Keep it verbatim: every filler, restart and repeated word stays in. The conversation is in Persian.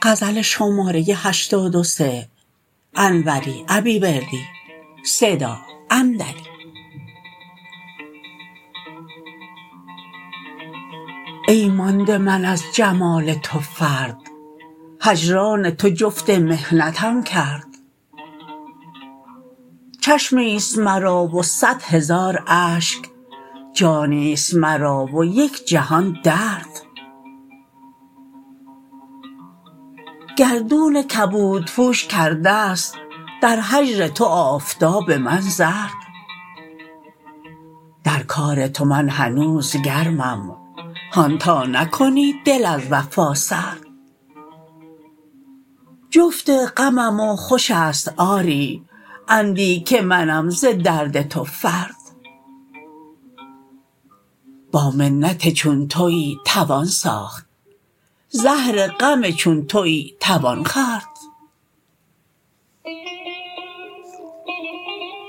غزل شماره هشتاد و سه انوری عبیوردی صدا عمدلی. ای مانده من از جمال تو فرد، هجران تو جفت محنتم کرد. چشمیست مرا و صد هزار اشک، جانیست مرا و یک جهان درد. گردون کبودپوش کردست در هجر تو آفتاب من زرد. در کار تو من هنوز گرمم، هان تا نکنی دل از وفا سرد. جفت غمم و خوشست آری، اندیک منم ز درد تو فرد. با منت چون تویی توان ساخت، زهر غم چون تویی توان خورد.